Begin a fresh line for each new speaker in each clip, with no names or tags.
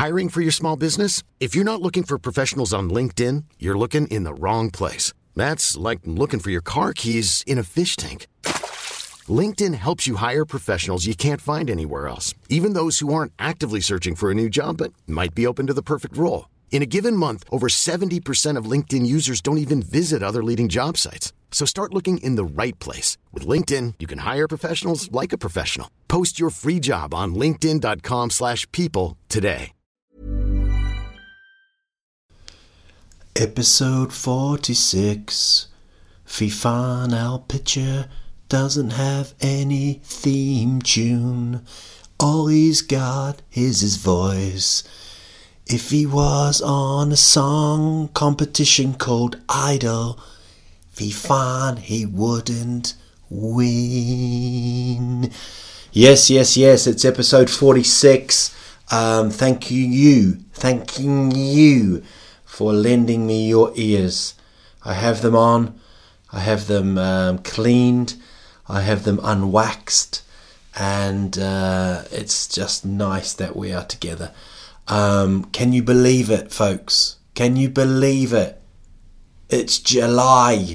Hiring for your small business? If you're not looking for professionals on LinkedIn, you're looking in the wrong place. That's like looking for your car keys in a fish tank. LinkedIn helps you hire professionals you can't find anywhere else, even those who aren't actively searching for a new job but might be open to the perfect role. In a given month, over 70% of LinkedIn users don't even visit other leading job sites. So start looking in the right place. With LinkedIn, you can hire professionals like a professional. Post your free job on linkedin.com/people today.
Episode 46. Fifan Al Pitcher doesn't have any theme tune. All he's got is his voice. If he was on a song competition called Idol, Fifan, he wouldn't win. Yes, it's episode 46. Thanking you for lending me your ears. I have them on. I have them cleaned. I have them unwaxed. And it's just nice that we are together. Can you believe it, folks? Can you believe it? It's July.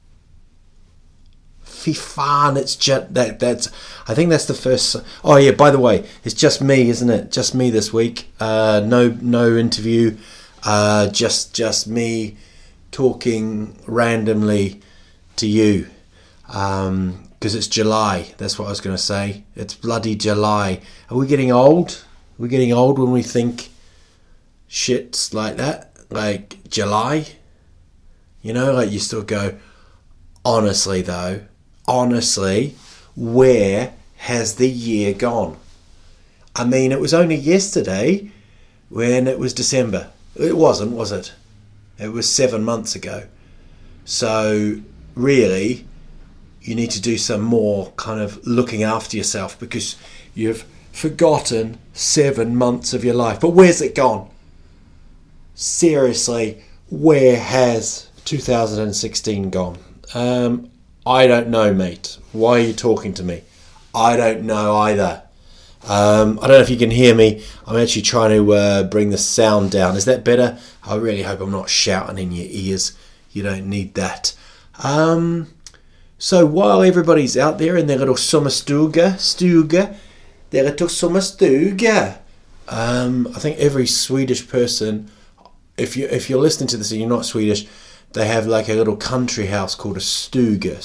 Fifan, it's just that's. I think that's the first. Oh yeah, by the way, it's just me, isn't it? Just me this week. No interview. Just me talking randomly to you. Because it's July. That's what I was going to say. It's bloody July. Are we getting old? Are we getting old when we think shit's like that? Like July? You know, like you still go, honestly, where has the year gone? I mean, it was only yesterday when it was December. It wasn't, was it? It was 7 months ago. So, really, you need to do some more kind of looking after yourself because you've forgotten 7 months of your life. But where's it gone? Seriously, where has 2016 gone? I don't know, mate. Why are you talking to me? I don't know either. I don't know if you can hear me. I'm actually trying to bring the sound down. Is that better? I really hope I'm not shouting in your ears. You don't need that. So while everybody's out there in their little sommarstuga, I think every Swedish person, if you're listening to this and you're not Swedish, they have like a little country house called a stuga,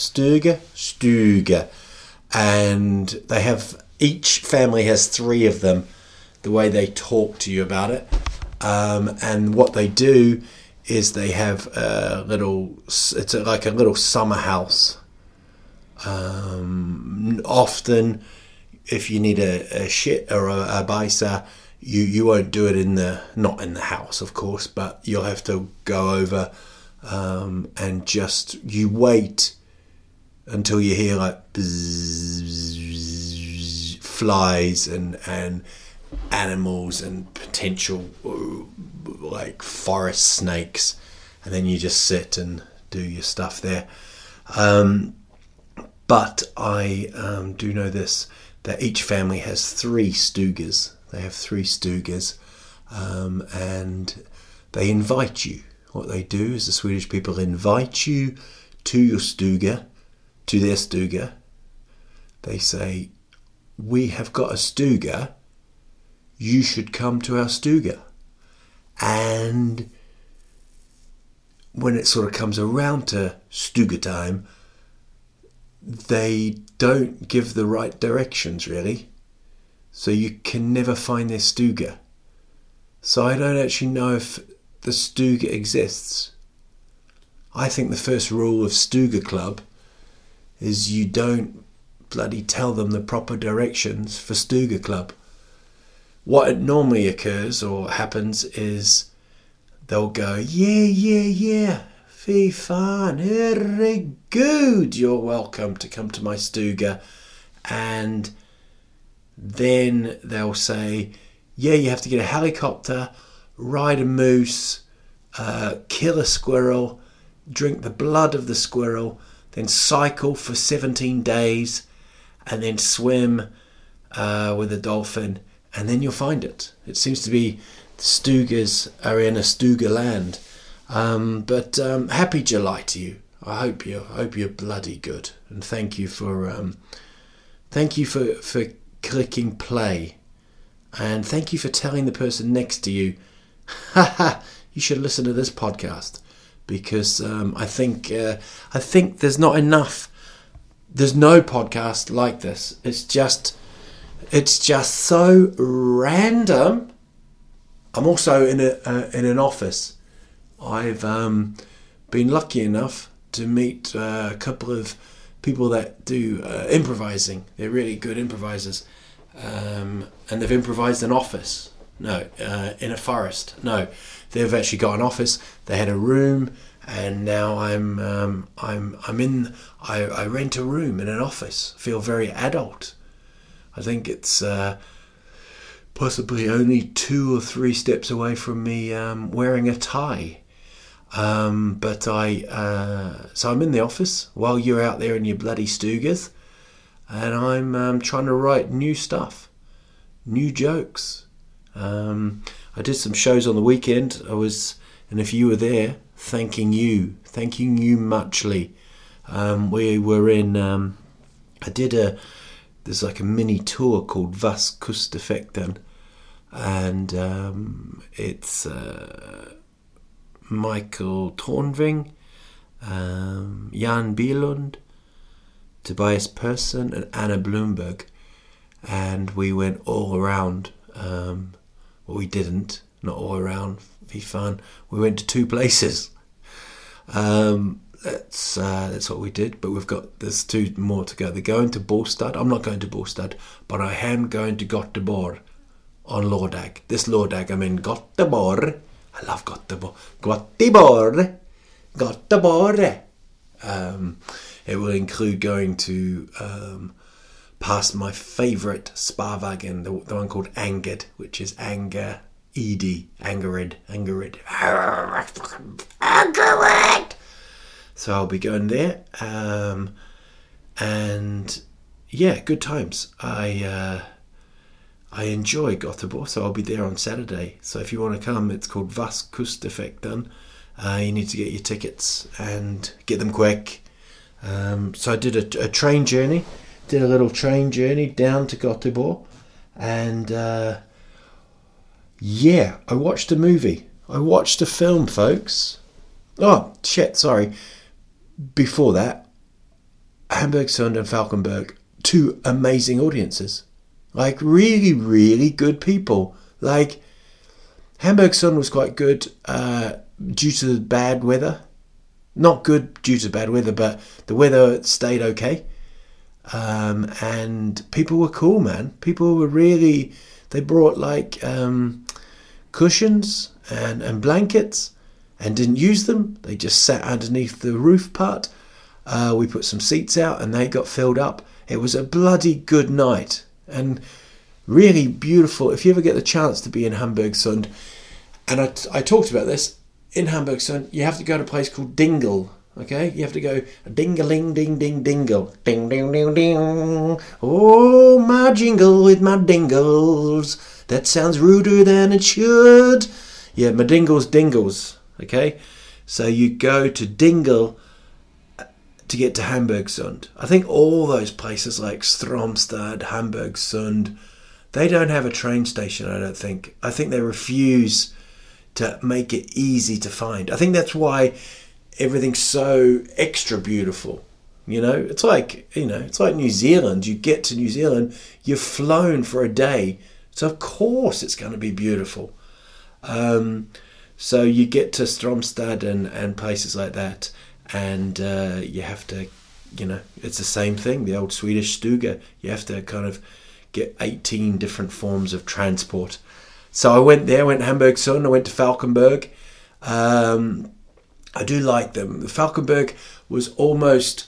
and they have, each family has 3 of them. The way they talk to you about it, and what they do is they have a little, it's like a little summer house. Often, if you need a shit or a bajsa, you won't do it not in the house, of course, but you'll have to go over and just, you wait until you hear like bzzz, flies and animals and potential like forest snakes, and then you just sit and do your stuff there. But I do know this, that each family has 3 stugas. They have 3 stugas, and they invite you. What they do is the Swedish people invite you to your stuga, to their stuga. They say, we have got a stuga, you should come to our stuga. And when it sort of comes around to stuga time, they don't give the right directions, really. So you can never find their stuga. So I don't actually know if the stuga exists. I think the first rule of Stuga Club is you don't bloody tell them the proper directions for Stuga Club. What normally occurs or happens is they'll go, yeah, Fifan, herregud, you're welcome to come to my stuga. And then they'll say, yeah, you have to get a helicopter, ride a moose, kill a squirrel, drink the blood of the squirrel, then cycle for 17 days, and then swim with a dolphin, and then you'll find it. It seems to be the Stugas are in a Stuga land. But happy July to you. I hope you're bloody good, and thank you for clicking play, and thank you for telling the person next to you, you should listen to this podcast, because I think there's not enough. There's no podcast like this. It's just so random. I'm also in an office. I've been lucky enough to meet a couple of people that do improvising. They're really good improvisers, and they've improvised an office. No, in a forest. No, they've actually got an office. They had a room, and now I rent a room in an office. I feel very adult. I think it's possibly only 2 or 3 steps away from me wearing a tie. So I'm in the office while you're out there in your bloody Stugas, and I'm trying to write new stuff, new jokes. I did some shows on the weekend. And if you were there, thanking you muchly. We were in. There's like a mini tour called Was Kusteffekten, and it's Michael Tornving, Jan Bjelund, Tobias Persson, and Anna Bloomberg, and we went all around. Well, we didn't, not all around. Be fun. We went to 2 places. That's what we did. But there's 2 more to go. They're going to Båstad. I'm not going to Båstad, but I am going to Göteborg on Lördag. This Lördag, I'm in Göteborg. I love Göteborg. Göteborg. It will include going to past my favourite Sparvagen, the one called Angered, which is Angered. So I'll be going there, and yeah, good times. I enjoy Göteborg, so I'll be there on Saturday. So if you want to come, it's called Was Kusteffekten. You need to get your tickets and get them quick. So I did a train journey. Did a little train journey down to Göteborg, and yeah, I watched a movie. I watched a film, folks. Oh, shit, sorry. Before that, Hamburgsund and Falkenberg, 2 amazing audiences. Like, really, really good people. Like, Hamburgsund was quite good due to the bad weather. Not good due to bad weather, but the weather stayed okay. And people were cool, man. People were really... They brought, like, cushions and blankets and didn't use them. They just sat underneath the roof part. We put some seats out and they got filled up. It was a bloody good night and really beautiful. If you ever get the chance to be in Hamburgsund, and I talked about this, in Hamburgsund, you have to go to a place called Dingle. Okay, you have to go ding-a-ling, ding-ding-dingle, ding-ding-ding-ding. Oh, my jingle with my dingles. That sounds ruder than it should. Yeah, my dingles. Okay, so you go to Dingle to get to Hamburgsund. I think all those places like Stromstad, Hamburgsund, they don't have a train station, I don't think. I think they refuse to make it easy to find. I think that's why everything's so extra beautiful. You know, it's like New Zealand. You get to New Zealand, you've flown for a day, so of course it's going to be beautiful. So you get to Stromstad and places like that, and you have to, it's the same thing, the old Swedish stuga. You have to kind of get 18 different forms of transport. So I went there, went to Hamburgsund, I went to Falkenberg. I do like them. The Falkenberg was almost...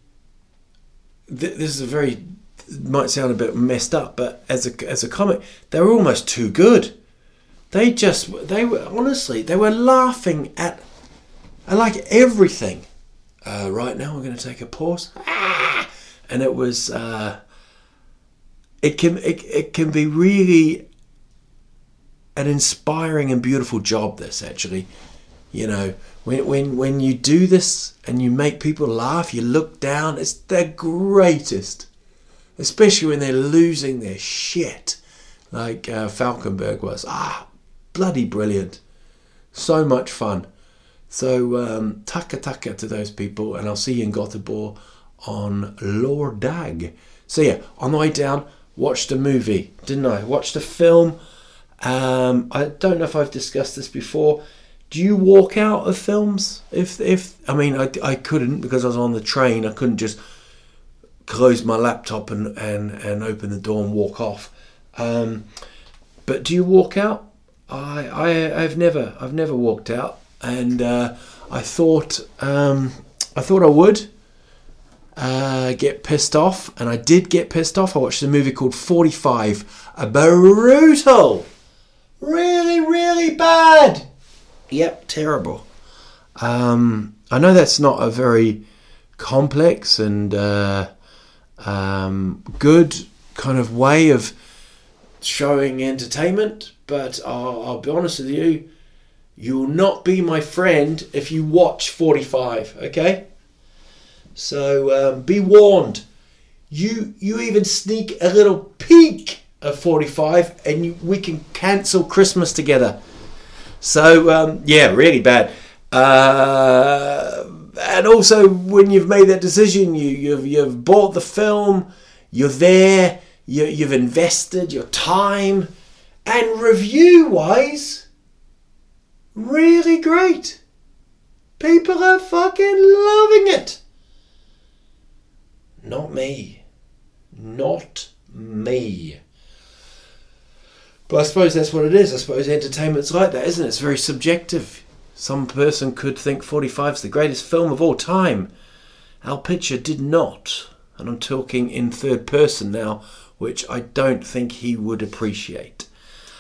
This is might sound a bit messed up, but as a comic, they were almost too good. They were laughing at like everything. Right now, we're going to take a pause. And it was it can be really an inspiring and beautiful job, this, actually. You know, when you do this and you make people laugh, you look down, it's the greatest. Especially when they're losing their shit, like Falkenberg was. Bloody brilliant. So much fun. So taka to those people, and I'll see you in Gothenburg on Lördag. So yeah, on the way down, watched a movie, didn't I? Watched a film. I don't know if I've discussed this before. Do you walk out of films? I couldn't, because I was on the train. I couldn't just close my laptop and open the door and walk off. But do you walk out? I've never walked out, and I thought I would get pissed off, and I did get pissed off. I watched a movie called 45. Brutal, really, really bad. Yep, terrible. I know that's not a very complex and good kind of way of showing entertainment, but I'll be honest with you, you'll not be my friend if you watch 45, okay? So be warned. You even sneak a little peek of 45 and we can cancel Christmas together. So yeah, really bad. And also, when you've made that decision, you've bought the film, you're there, you've invested your time, and review-wise, really great. People are fucking loving it. Not me. Not me. But I suppose that's what it is. I suppose entertainment's like that, isn't it? It's very subjective. Some person could think 45 is the greatest film of all time. Al Pitcher did not. And I'm talking in third person now, which I don't think he would appreciate.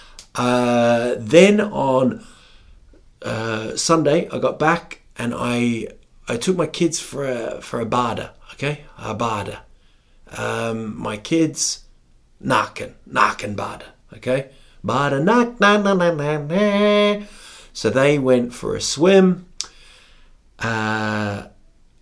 Then on Sunday, I got back and I took my kids for a bada. Okay? A bada. My kids, naken bada. Okay? Bada nak. So they went for a swim, and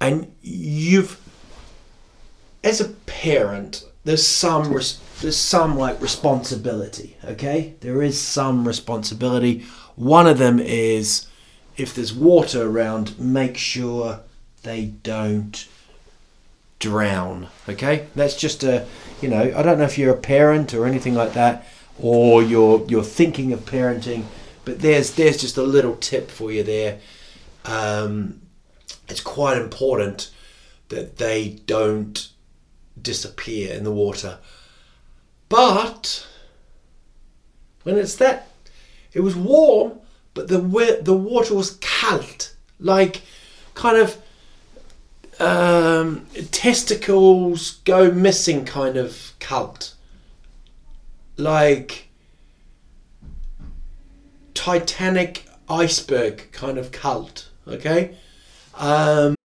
as a parent, there's some like responsibility. Okay, there is some responsibility. One of them is, if there's water around, make sure they don't drown. Okay, that's just I don't know if you're a parent or anything like that, or you're thinking of parenting. But there's just a little tip for you there. It's quite important that they don't disappear in the water. But when it was warm, but the water was kalt, like kind of testicles go missing kind of kalt, like Titanic iceberg kind of cult, okay?
Ryan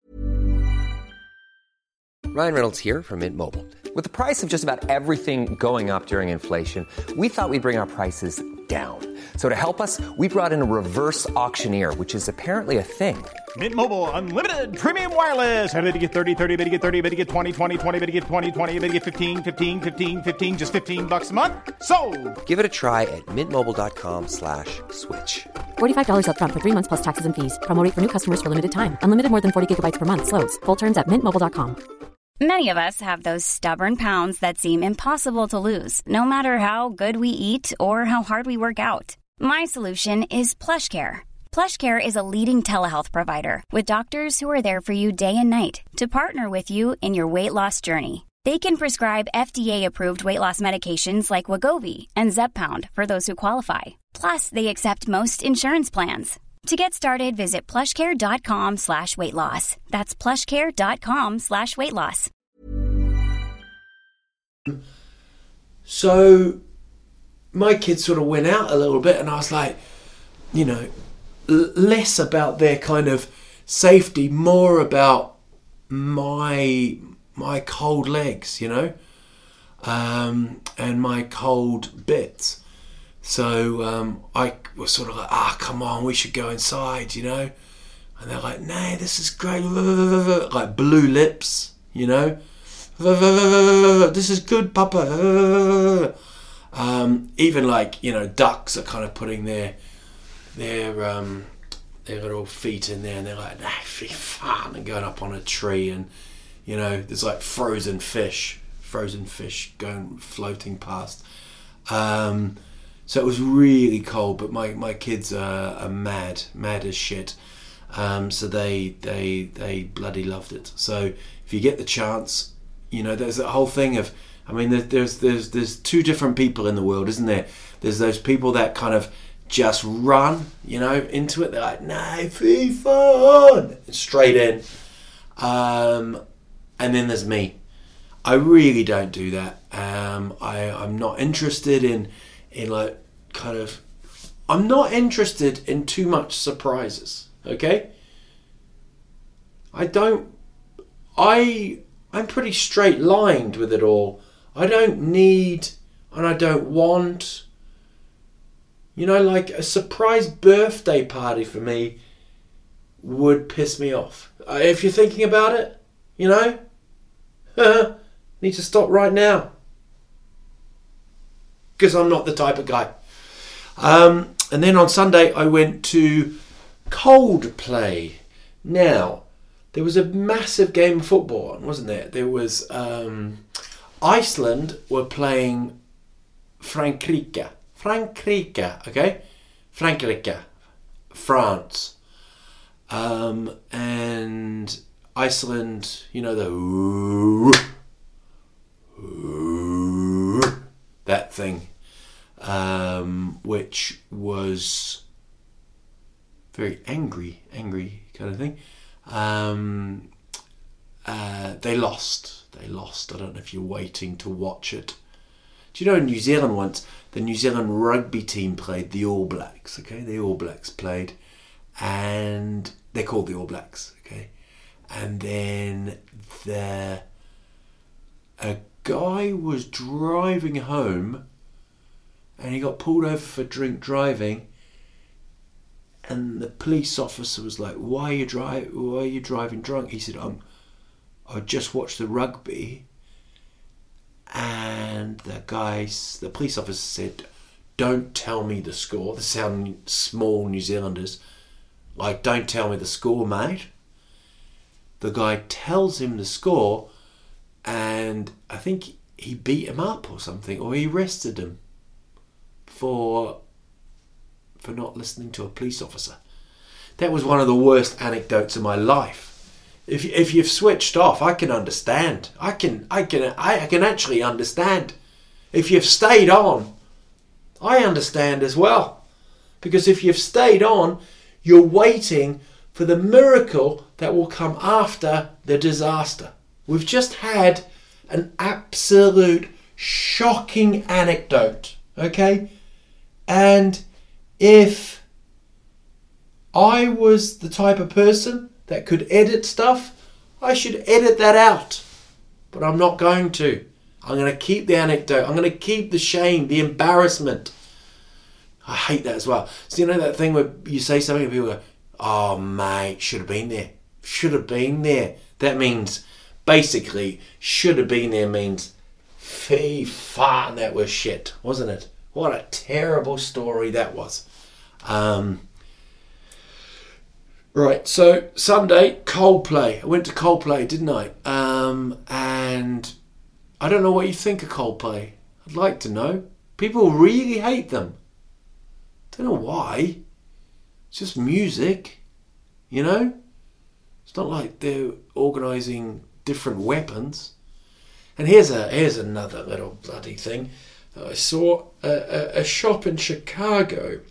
Reynolds here from Mint Mobile. With the price of just about everything going up during inflation, we thought we'd bring our prices down. So to help us, we brought in a reverse auctioneer, which is apparently a thing.
Mint Mobile Unlimited Premium Wireless. How to get 30, 30, bit to get 30, bit to get 20, 20, 20, bit to get 20, 20, bit to get 15, 15, 15, 15, just $15 a month? Sold!
Give it a try at mintmobile.com/switch.
$45 up front for 3 months plus taxes and fees. Promo rate for new customers for limited time. Unlimited more than 40 gigabytes per month. Slows full terms at mintmobile.com.
Many of us have those stubborn pounds that seem impossible to lose, no matter how good we eat or how hard we work out. My solution is PlushCare. PlushCare is a leading telehealth provider with doctors who are there for you day and night to partner with you in your weight loss journey. They can prescribe FDA-approved weight loss medications like Wegovy and Zepbound for those who qualify. Plus, they accept most insurance plans. To get started, visit plushcare.com/weightloss. That's plushcare.com/weightloss.
So my kids sort of went out a little bit, and I was like, less about their kind of safety, more about my cold legs, and my cold bits. So I was sort of like, come on, we should go inside, you know. And they're like, nah, this is great. Like blue lips, you know. This is good, Papa. Even like, you know, ducks are kind of putting their little feet in there, and they're like, nah, fun, and going up on a tree, and you know, there's like frozen fish going floating past. So it was really cold, but my kids are mad as shit. So they bloody loved it. So if you get the chance, you know, there's that whole thing of, I mean, there's two different people in the world, isn't there? There's those people that kind of just run, you know, into it. They're like, no, free fun, straight in. And then there's me. I really don't do that. I'm not interested in like kind of, I'm not interested in too much surprises. Okay? I'm pretty straight lined with it all. I don't need and I don't want, you know, like a surprise birthday party for me would piss me off. If you're thinking about it, you know, need to stop right now. Because I'm not the type of guy. And then on Sunday I went to Coldplay. Now, there was a massive game of football on, wasn't there? There was Iceland were playing Frankrike, okay? Frankrike, France. And Iceland, you know, that thing, which was very angry kind of thing. They lost. I don't know if you're waiting to watch it. Do you know in New Zealand once, the New Zealand rugby team played the All Blacks, okay? The All Blacks played, and they're called the All Blacks, okay? And then a guy was driving home and he got pulled over for drink driving, and the police officer was like, why are you driving drunk? He said, I just watched the rugby, and the police officer said, don't tell me the score. They sound small New Zealanders, like, don't tell me the score, mate. The guy tells him the score, and I think he beat him up or something, or he arrested him for not listening to a police officer. That was one of the worst anecdotes of my life. If you've switched off, I can understand. I can actually understand. If you've stayed on, I understand as well. Because if you've stayed on, you're waiting for the miracle that will come after the disaster. We've just had an absolute shocking anecdote, okay? And if I was the type of person that could edit stuff, I should edit that out. But I'm not going to. I'm going to keep the anecdote. I'm going to keep the shame, the embarrassment. I hate that as well. So you know that thing where you say something and people go, oh mate, should have been there. Should have been there. That means, basically, should have been there means, fee fan, that was shit, wasn't it? What a terrible story that was. Right, so Sunday, Coldplay. I went to Coldplay, didn't I? And I don't know what you think of Coldplay. I'd like to know. People really hate them. Don't know why. It's just music, you know? It's not like they're organising different weapons. And here's another little bloody thing. I saw a shop in Chicago.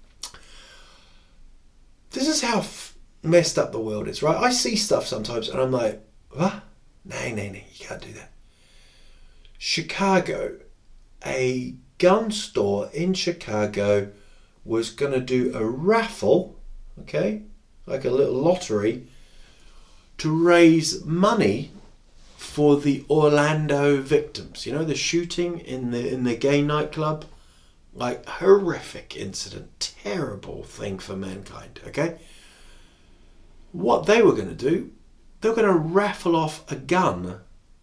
This is how messed up the world is, right? I see stuff sometimes and I'm like, what? No, you can't do that. Chicago, a gun store in Chicago was going to do a raffle, okay, like a little lottery, to raise money for the Orlando victims. You know, the shooting in the gay nightclub? Like, horrific incident. Terrible thing for mankind, okay? What they were going to do, they were going to raffle off a gun.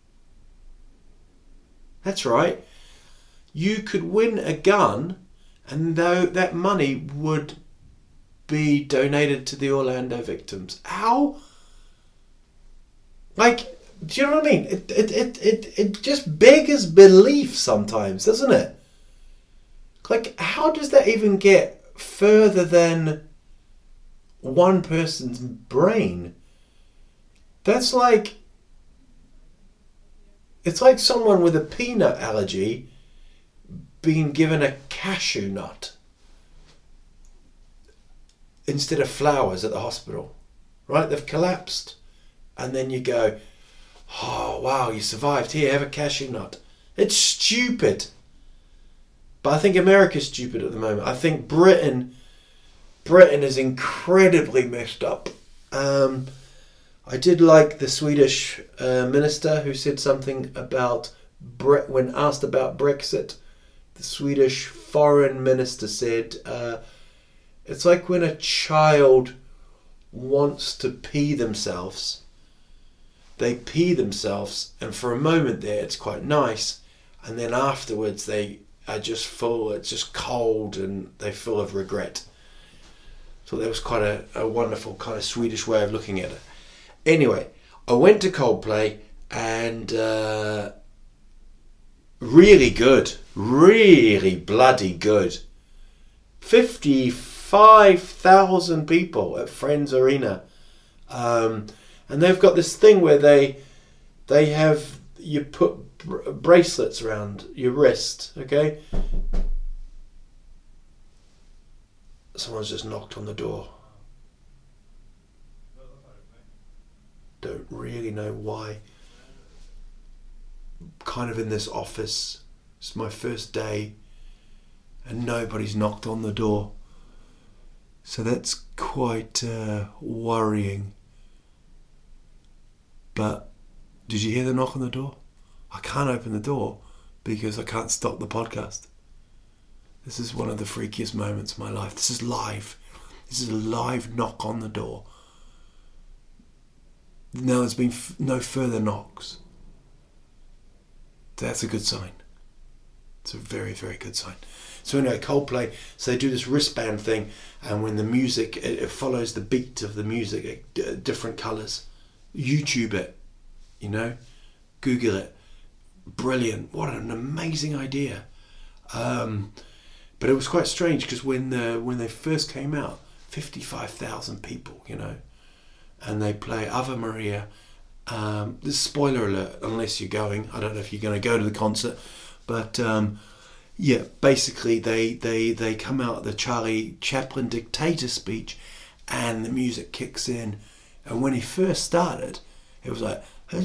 That's right. You could win a gun, and though that money would be donated to the Orlando victims. How? Like, do you know what I mean? It just beggars belief sometimes, doesn't it? Like, how does that even get further than one person's brain? That's like... It's like someone with a peanut allergy being given a cashew nut instead of flowers at the hospital. Right? They've collapsed. And then you go, oh, wow, you survived. Here, have a cashew nut. It's stupid. But I think America's stupid at the moment. I think Britain is incredibly messed up. I did like the Swedish minister who said something about, when asked about Brexit, the Swedish foreign minister said, it's like when a child wants to pee themselves. They pee themselves, and for a moment there it's quite nice, and then afterwards they are just full, it's just cold, and they're full of regret. So that was quite a wonderful kind of Swedish way of looking at it. Anyway, I went to Coldplay, and really good. Really bloody good. 55,000 people at Friends Arena. And they've got this thing where they have, you put bracelets around your wrist, okay? Someone's just knocked on the door. Don't really know why. Kind of in this office. It's my first day and nobody's knocked on the door. So that's quite worrying. But did you hear the knock on the door? I can't open the door because I can't stop the podcast. This is one of the freakiest moments of my life. This is live. This is a live knock on the door. Now there's been no further knocks. That's a good sign. It's a very, very good sign. So anyway, Coldplay, so they do this wristband thing, and when the music, it follows the beat of the music, different colours. YouTube it, you know, Google it. Brilliant. What an amazing idea. But it was quite strange because when they first came out, 55,000 people, you know, and they play Ave Maria. This is spoiler alert, unless you're going. I don't know if you're going to go to the concert, but yeah, basically they come out the Charlie Chaplin dictator speech, and the music kicks in. And when he first started, it was like, and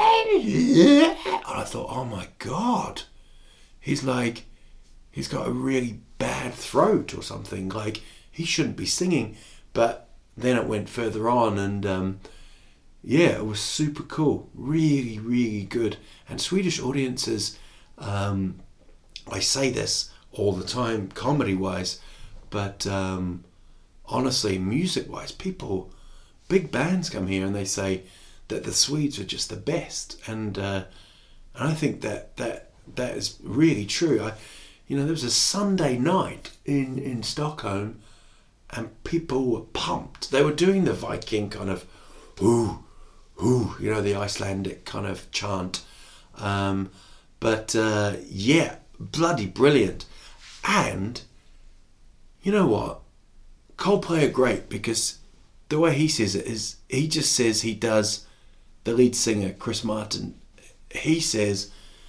I thought, oh my God, he's got a really bad throat or something. Like, he shouldn't be singing. But then it went further on, and yeah, it was super cool. Really, really good. And Swedish audiences, I say this all the time, comedy-wise, but honestly, music-wise, people, big bands come here and they say that the Swedes are just the best. And I think that is really true. There was a Sunday night in Stockholm, and people were pumped. They were doing the Viking kind of, ooh, ooh, the Icelandic kind of chant. But yeah, bloody brilliant. And you know what? Coldplay are great because the way he says it is, he just says he does, the lead singer, Chris Martin, he says,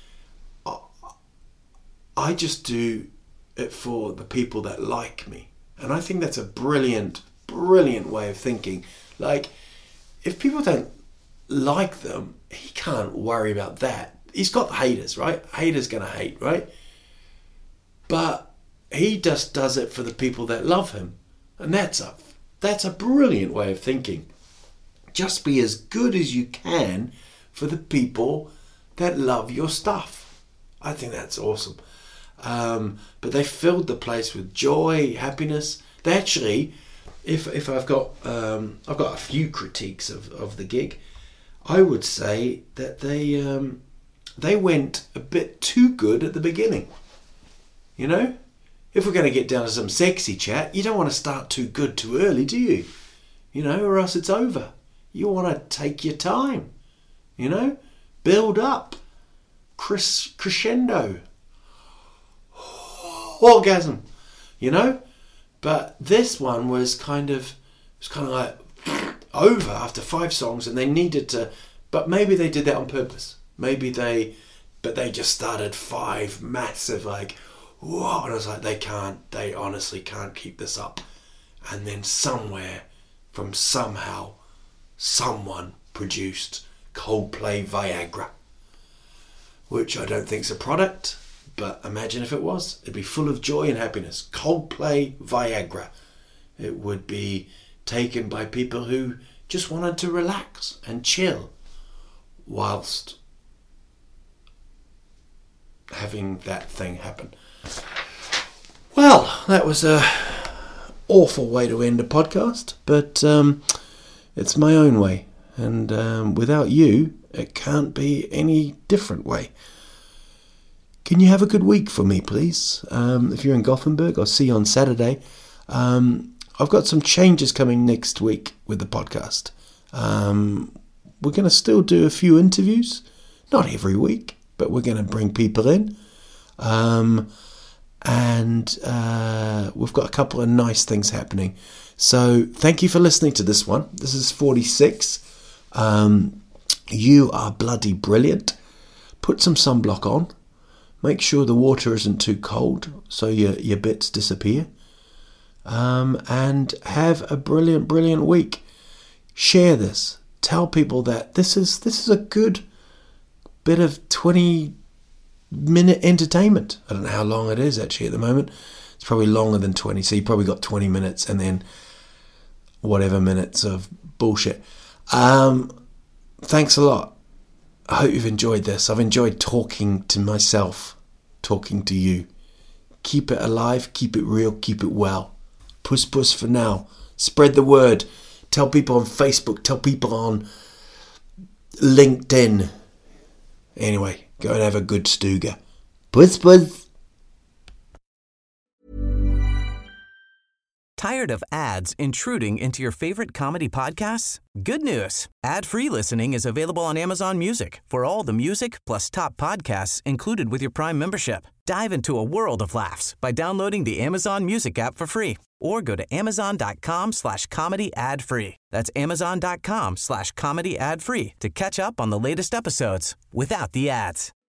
I just do it for the people that like me. And I think that's a brilliant, brilliant way of thinking. Like, if people don't like them, he can't worry about that. He's got haters, right? Haters gonna hate, right? But he just does it for the people that love him. And that's a brilliant way of thinking. Just be as good as you can for the people that love your stuff. I think that's awesome. But they filled the place with joy, happiness. They actually, if I've got a few critiques of the gig, I would say that they went a bit too good at the beginning. You know, if we're going to get down to some sexy chat, you don't want to start too good too early, do you? You know, or else it's over. You want to take your time. You know, build up, crescendo, orgasm. You know, but this one was kind of like over after 5 songs, and they needed to. But maybe they did that on purpose. Maybe they just started 5 massive, like, whoa, and I was like, they honestly can't keep this up. And then somehow, someone produced Coldplay Viagra, which I don't think's a product, but imagine if it was. It'd be full of joy and happiness. Coldplay Viagra. It would be taken by people who just wanted to relax and chill whilst having that thing happen. Well, that was a awful way to end a podcast, but it's my own way, and without you, it can't be any different way. Can you have a good week for me, please? If you're in Gothenburg, I'll see you on Saturday. I've got some changes coming next week with the podcast. We're going to still do a few interviews, not every week, but we're going to bring people in. And we've got a couple of nice things happening. So thank you for listening to this one. This is 46. You are bloody brilliant. Put some sunblock on. Make sure the water isn't too cold so your bits disappear. And have a brilliant, brilliant week. Share this. Tell people that this is a good bit of 20-minute entertainment. I don't know how long it is actually at the moment. It's probably longer than 20, so you probably got 20 minutes and then whatever minutes of bullshit. Thanks a lot. I hope you've enjoyed this. I've enjoyed talking to myself, talking to you. Keep it alive, keep it real, keep it well. Puss puss for now. Spread the word. Tell people on Facebook, tell people on LinkedIn. Anyway, go and have a good stooger. Puss puss.
Tired of ads intruding into your favorite comedy podcasts? Good news. Ad-free listening is available on Amazon Music for all the music plus top podcasts included with your Prime membership. Dive into a world of laughs by downloading the Amazon Music app for free or go to amazon.com/comedy ad-free. That's amazon.com/comedy ad-free to catch up on the latest episodes without the ads.